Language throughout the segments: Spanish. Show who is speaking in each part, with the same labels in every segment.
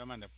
Speaker 1: manda.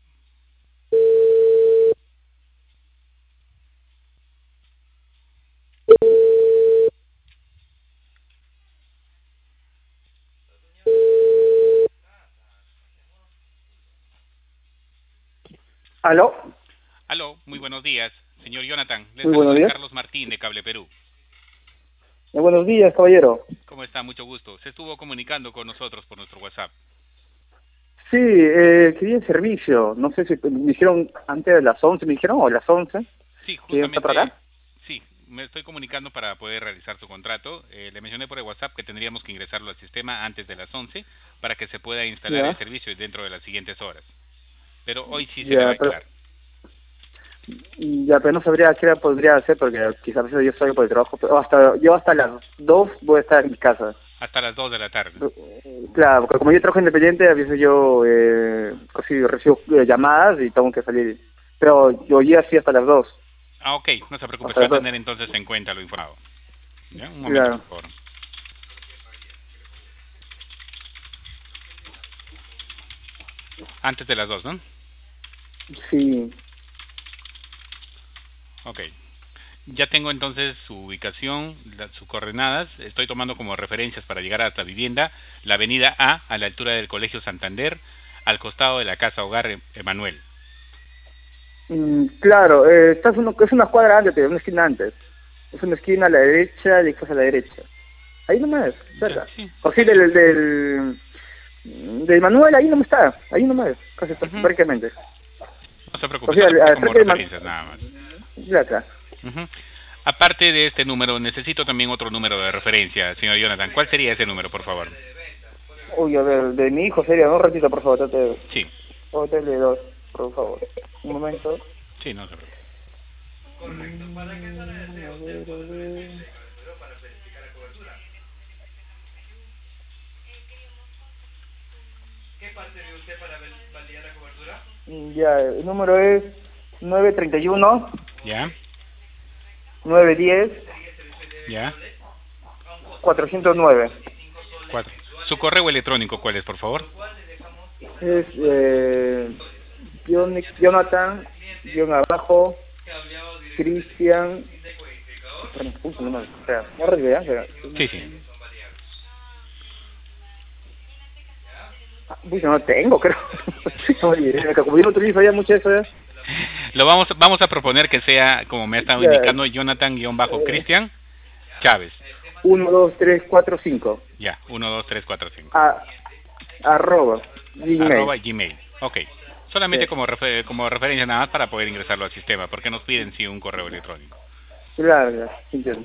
Speaker 2: ¿Aló?
Speaker 1: Aló, muy buenos días. Señor Jonathan, le
Speaker 2: Muy buenos
Speaker 1: saluda
Speaker 2: días.
Speaker 1: Carlos Martín de Cable Perú.
Speaker 2: Buenos días, caballero.
Speaker 1: ¿Cómo está? Mucho gusto. Se estuvo comunicando con nosotros por nuestro WhatsApp.
Speaker 2: Sí, quería el servicio. No sé si me dijeron antes de las 11, me dijeron, o a las 11,
Speaker 1: Sí,
Speaker 2: que iban a estar por
Speaker 1: justamente,
Speaker 2: acá.
Speaker 1: sí, me estoy comunicando para poder realizar su contrato. Le mencioné por el WhatsApp que tendríamos que ingresarlo al sistema antes de las 11 para que se pueda instalar el
Speaker 2: Ya,
Speaker 1: servicio dentro de las siguientes horas. Pero hoy sí se le va a
Speaker 2: ya,
Speaker 1: instalar.
Speaker 2: pero no sabría qué hora podría hacer porque quizás a veces yo salgo por el trabajo, pero yo hasta las 2 voy a estar en mi casa.
Speaker 1: Hasta las 2 de la tarde.
Speaker 2: Claro, porque como yo trabajo independiente, a veces yo recibo llamadas y tengo que salir. Pero yo ya sí hasta las 2.
Speaker 1: Ah, ok, no se preocupe, se
Speaker 2: Hasta
Speaker 1: va
Speaker 2: las
Speaker 1: a
Speaker 2: 2.
Speaker 1: tener entonces en cuenta lo informado. ¿Ya? Un momento,
Speaker 2: Claro.
Speaker 1: por favor. Antes de las 2, ¿no?
Speaker 2: Sí.
Speaker 1: Ok. Ya tengo entonces su ubicación, sus coordenadas. Estoy tomando como referencias para llegar a esta vivienda la avenida A la altura del Colegio Santander, al costado de la Casa Hogar Emanuel.
Speaker 2: Claro, es una cuadra antes, una esquina antes. Es una esquina a la derecha y después a la derecha. Ahí nomás,
Speaker 1: Ya,
Speaker 2: cerca.
Speaker 1: sí,
Speaker 2: O sí,
Speaker 1: está bien.
Speaker 2: del Manuel, ahí nomás está. Ahí nomás, casi
Speaker 1: Ujú.
Speaker 2: prácticamente.
Speaker 1: No se
Speaker 2: O
Speaker 1: preocupe,
Speaker 2: sea,
Speaker 1: solamente
Speaker 2: al
Speaker 1: como
Speaker 2: frente del Manuel,
Speaker 1: referencias nada más.
Speaker 2: de acá.
Speaker 1: Ujú. Aparte de este número, necesito también otro número de referencia, señor Jonathan. ¿Cuál sería ese número, por favor?
Speaker 2: Uy, a ver, de mi hijo sería, un ratito, por favor,
Speaker 1: Sí,
Speaker 2: trate de dos, por favor. Un momento.
Speaker 1: sí, no se preocupe.
Speaker 2: A ver, a ver. Ya, el número es 931
Speaker 1: ¿Ya?
Speaker 2: 910
Speaker 1: ¿Ya?
Speaker 2: 409.
Speaker 1: Cuatro. ¿Su correo electrónico cuál es, por favor?
Speaker 2: Es Jonathan, guión abajo, Cristian, perdón, punto nomás, o sea, no arreglé, espera,
Speaker 1: Sí, sí.
Speaker 2: Jonathan, uy, no tengo, creo, oye, como yo no utilizo ya mucho eso, ya,
Speaker 1: Vamos a proponer que sea, como me ha estado
Speaker 2: ya,
Speaker 1: indicando, Jonathan-Cristian Chávez.
Speaker 2: 1, 2, 3, 4, 5,
Speaker 1: Ya, 1, 2, 3, 4, 5.
Speaker 2: a, arroba, Gmail,
Speaker 1: Arroba Gmail. Ok.
Speaker 2: sí,
Speaker 1: Solamente como referencia nada más para poder ingresarlo al sistema, porque nos piden sí un correo electrónico.
Speaker 2: claro, ya, entiendo.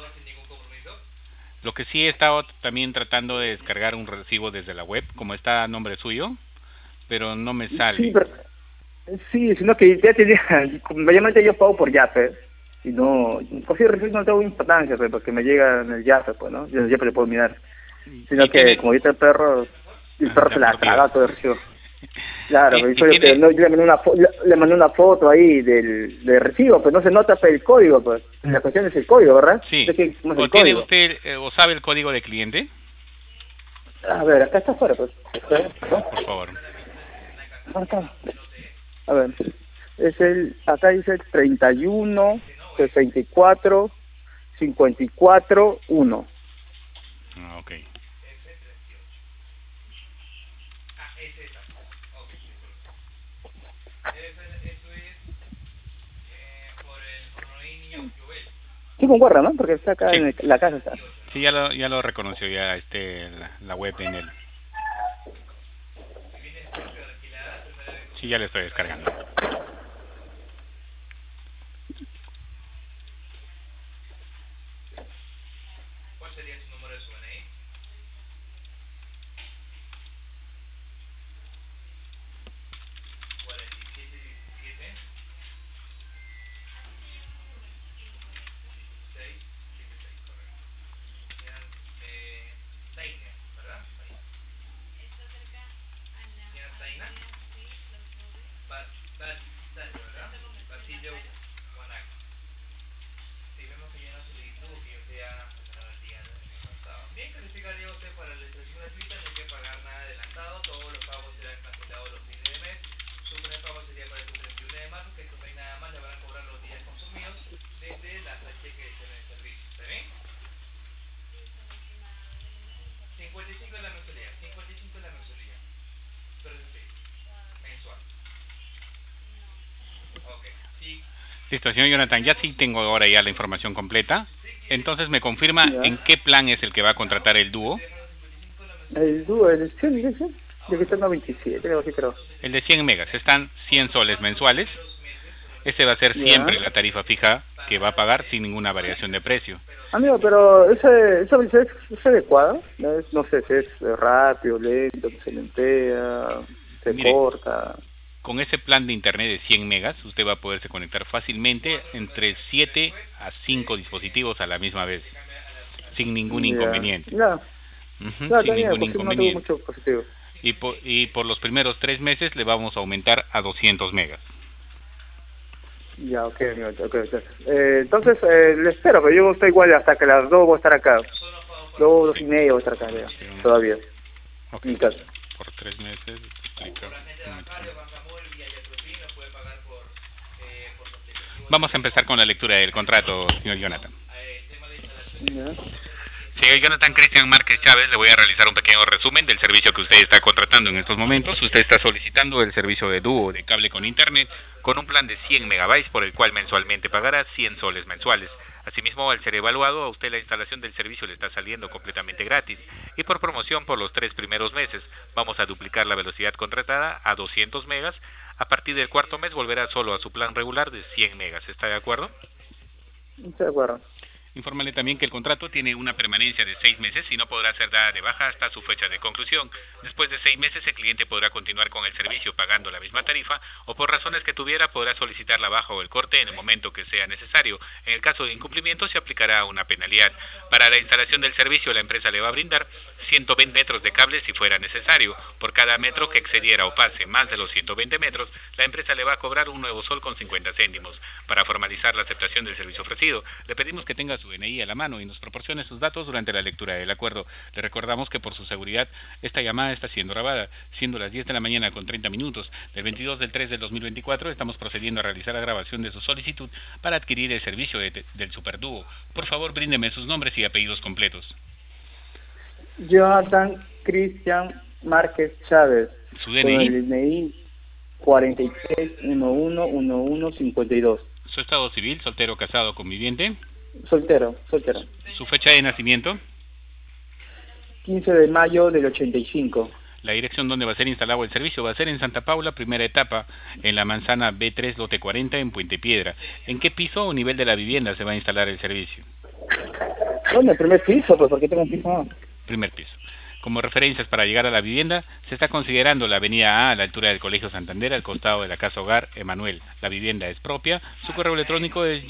Speaker 1: Lo que sí he estado también tratando de descargar un recibo desde la web, como está a nombre suyo, pero no me
Speaker 2: Sí,
Speaker 1: sale.
Speaker 2: pero, sí, sino que ya tenía, mayormente yo pago por Yape, y no, por si recién no tengo importancia, pues, porque me llega en el Yape, pues, ¿no? Yo en el Yape le puedo mirar. Sino
Speaker 1: Y
Speaker 2: que
Speaker 1: tiene...
Speaker 2: como ahorita el
Speaker 1: Ah,
Speaker 2: perro
Speaker 1: se
Speaker 2: se
Speaker 1: ha
Speaker 2: la ha
Speaker 1: perdido.
Speaker 2: tragado todo el recibo. Claro,
Speaker 1: y,
Speaker 2: pues,
Speaker 1: y
Speaker 2: eso es lo que
Speaker 1: tiene...
Speaker 2: no, yo le mandé le mandé una foto ahí del recibo, pero no se nota pues, el código, pues. La cuestión es el código, ¿verdad?
Speaker 1: Sí.
Speaker 2: ¿De qué cómo es
Speaker 1: ¿O
Speaker 2: el
Speaker 1: tiene
Speaker 2: código?
Speaker 1: usted, o sabe el código de cliente?
Speaker 2: A ver, acá está afuera, pues. Espera, ¿no?
Speaker 1: Por favor.
Speaker 2: Acá. A ver. Acá dice 31 64 54 1.
Speaker 1: Ah, ok.
Speaker 2: Sí concuerda, ¿no? Porque está acá
Speaker 1: Sí.
Speaker 2: en la casa está.
Speaker 1: Sí, ya lo reconoció ya la web en él. Sí, ya le estoy descargando. Listo, señor Jonathan, ya sí tengo ahora ya la información completa. Entonces, ¿me confirma en qué plan es el que va a contratar el dúo?
Speaker 2: El dúo, el 100, de que está en 97, algo así creo.
Speaker 1: El de 100 megas, están 100 soles mensuales. Ese va a ser siempre la tarifa fija que va a pagar sin ninguna variación de precio.
Speaker 2: Amigo, pero esa es adecuada. No sé si es rápido, lento, se lentea, se corta.
Speaker 1: Con ese plan de internet de 100 megas, usted va a poderse conectar fácilmente entre 7 a 5 dispositivos a la misma vez, sin ningún inconveniente. Sin ningún inconveniente. Y por los primeros 3 meses le vamos a aumentar a 200 megas.
Speaker 2: Ya, ok. Entonces, le espero, pero yo estoy igual hasta que las 2 voy a estar acá. 2 y media voy a estar acá, todavía.
Speaker 1: Ok,
Speaker 2: mi casa.
Speaker 1: Por 3 meses, Vamos a empezar con la lectura del contrato, señor Jonathan. Señor Jonathan Cristian Márquez Chávez, le voy a realizar un pequeño resumen del servicio que usted está contratando en estos momentos. Usted está solicitando el servicio de dúo de cable con internet con un plan de 100 megabytes por el cual mensualmente pagará 100 soles mensuales. Asimismo, al ser evaluado, a usted la instalación del servicio le está saliendo completamente gratis. Y por promoción, por los 3 primeros meses, vamos a duplicar la velocidad contratada a 200 megas. A partir del 4º mes volverá solo a su plan regular de 100 megas. ¿Está de acuerdo?
Speaker 2: Estoy de acuerdo.
Speaker 1: Infórmale también que el contrato tiene una permanencia de 6 meses y no podrá ser dada de baja hasta su fecha de conclusión. Después de 6 meses el cliente podrá continuar con el servicio pagando la misma tarifa o por razones que tuviera podrá solicitar la baja o el corte en el momento que sea necesario. En el caso de incumplimiento se aplicará una penalidad. Para la instalación del servicio la empresa le va a brindar 120 metros de cable si fuera necesario. Por cada metro que excediera o pase más de los 120 metros, la empresa le va a cobrar un nuevo sol con 50 céntimos. Para formalizar la aceptación del servicio ofrecido, le pedimos que tenga su DNI a la mano y nos proporcione sus datos durante la lectura del acuerdo. Le recordamos que por su seguridad esta llamada está siendo grabada, siendo las 10 de la mañana con 30 minutos del 22 del 3 del 2024. Estamos procediendo a realizar la grabación de su solicitud para adquirir el servicio del Superdúo. Por favor, bríndeme sus nombres y apellidos completos.
Speaker 2: Jonathan Cristian Márquez Chávez.
Speaker 1: Su DNI.
Speaker 2: Con el DNI 43111152.
Speaker 1: Su estado civil, soltero, casado, conviviente.
Speaker 2: Soltero.
Speaker 1: Su fecha de nacimiento.
Speaker 2: 15 de mayo del 85.
Speaker 1: La dirección donde va a ser instalado el servicio va a ser en Santa Paula, primera etapa, en la manzana B3, lote 40, en Puente Piedra. ¿En qué piso o nivel de la vivienda se va a instalar el servicio?
Speaker 2: ¿Dónde? ¿El primer piso? Pues porque tengo un piso más.
Speaker 1: Primer piso. Como referencias para llegar a la vivienda, se está considerando la avenida A la altura del Colegio Santander, al costado de la Casa Hogar Emanuel. La vivienda es propia. Su correo electrónico es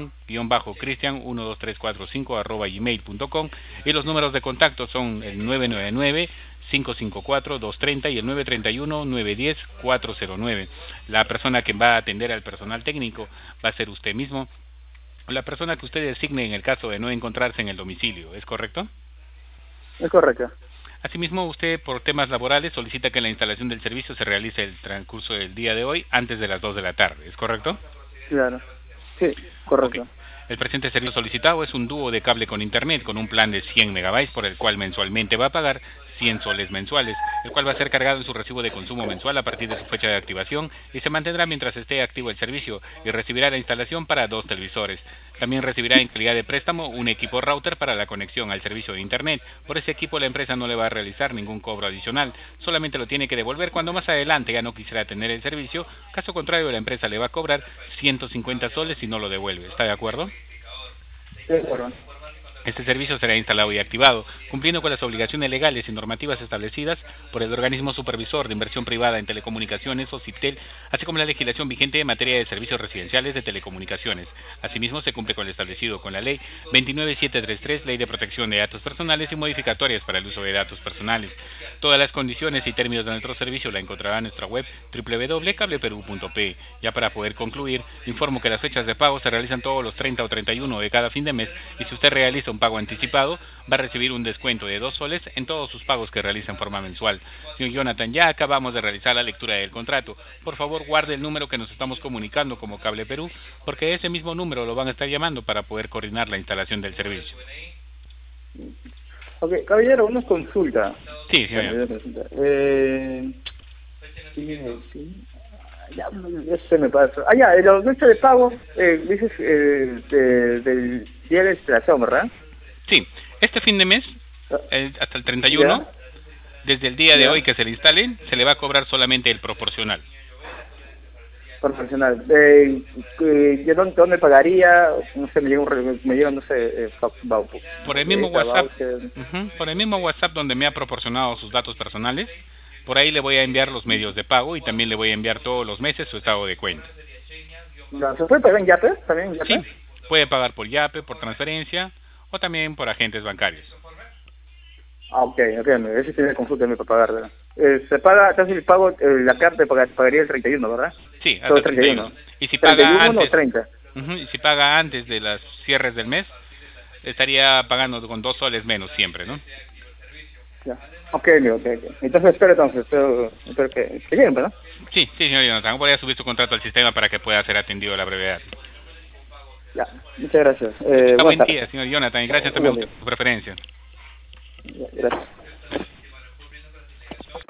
Speaker 1: jonathan-cristian12345@gmail.com y los números de contacto son el 999-554-230 y el 931-910-409. La persona que va a atender al personal técnico va a ser usted mismo o la persona que usted designe en el caso de no encontrarse en el domicilio. ¿Es correcto?
Speaker 2: Es correcto.
Speaker 1: Asimismo, usted por temas laborales solicita que la instalación del servicio se realice el transcurso del día de hoy antes de las 2 de la tarde, ¿es correcto?
Speaker 2: Claro. Sí, correcto.
Speaker 1: Okay. El presente servicio solicitado es un dúo de cable con internet con un plan de 100 megabytes por el cual mensualmente va a pagar 100 soles mensuales, el cual va a ser cargado en su recibo de consumo mensual a partir de su fecha de activación y se mantendrá mientras esté activo el servicio y recibirá la instalación para 2 televisores. También recibirá en calidad de préstamo un equipo router para la conexión al servicio de internet. Por ese equipo la empresa no le va a realizar ningún cobro adicional, solamente lo tiene que devolver cuando más adelante ya no quisiera tener el servicio. Caso contrario, la empresa le va a cobrar 150 soles si no lo devuelve. ¿Está de acuerdo?
Speaker 2: Sí, de acuerdo.
Speaker 1: Este servicio será instalado y activado, cumpliendo con las obligaciones legales y normativas establecidas por el Organismo Supervisor de Inversión Privada en Telecomunicaciones, OCIPTEL, así como la legislación vigente en materia de servicios residenciales de telecomunicaciones. Asimismo, se cumple con lo establecido con la Ley 29733, Ley de Protección de Datos Personales y modificatorias para el uso de datos personales. Todas las condiciones y términos de nuestro servicio la encontrará en nuestra web www.cableperu.pe. Ya para poder concluir, informo que las fechas de pago se realizan todos los 30 o 31 de cada fin de mes y si usted realiza un pago anticipado, va a recibir un descuento de 2 soles en todos sus pagos que realiza en forma mensual. Señor Jonathan, ya acabamos de realizar la lectura del contrato. Por favor, guarde el número que nos estamos comunicando como Cable Perú, porque ese mismo número lo van a estar llamando para poder coordinar la instalación del servicio.
Speaker 2: Ok, caballero, una consulta.
Speaker 1: Sí, señor.
Speaker 2: Sí. Ya se me pasa. Ah, ya, los meses de pago, dices del día de instalación, ¿verdad?
Speaker 1: Sí, este fin de mes, hasta el 31,
Speaker 2: ¿Ya?
Speaker 1: desde el día de
Speaker 2: ¿Ya?
Speaker 1: hoy que se le instale, se le va a cobrar solamente el proporcional.
Speaker 2: Profesional. ¿Yo dónde pagaría? No sé, me llega no sé,
Speaker 1: Por el mismo
Speaker 2: boleta,
Speaker 1: WhatsApp,
Speaker 2: voucher.
Speaker 1: por el mismo WhatsApp donde me ha proporcionado sus datos personales, por ahí le voy a enviar los medios de pago y también le voy a enviar todos los meses su estado de cuenta.
Speaker 2: No, ¿se puede pagar en Yape? ¿También en
Speaker 1: Sí,
Speaker 2: Yape?
Speaker 1: puede pagar por Yape, por transferencia o también por agentes bancarios.
Speaker 2: Ah, ok, ese tiene consulta para pagar, ¿verdad? Se paga, entonces el pago, la carta pagaría el 31, ¿verdad?
Speaker 1: Sí,
Speaker 2: Todo
Speaker 1: hasta
Speaker 2: el
Speaker 1: 31.
Speaker 2: 31.
Speaker 1: Y si paga
Speaker 2: 31 o
Speaker 1: antes,
Speaker 2: 30.
Speaker 1: y si paga antes de las cierres del mes, estaría pagando con 2 soles menos siempre, ¿no?
Speaker 2: Ya. Ok, amigo, ok. Entonces espero que lleguen, ¿verdad?
Speaker 1: Sí, sí, señor Jonathan. Voy a subir su contrato al sistema para que pueda ser atendido a la brevedad.
Speaker 2: Ya, muchas gracias.
Speaker 1: Que tenga
Speaker 2: Buenas
Speaker 1: buen
Speaker 2: tardes.
Speaker 1: día, señor Jonathan, y gracias también a
Speaker 2: Buen
Speaker 1: usted
Speaker 2: día.
Speaker 1: por su preferencia.
Speaker 2: Ya, gracias.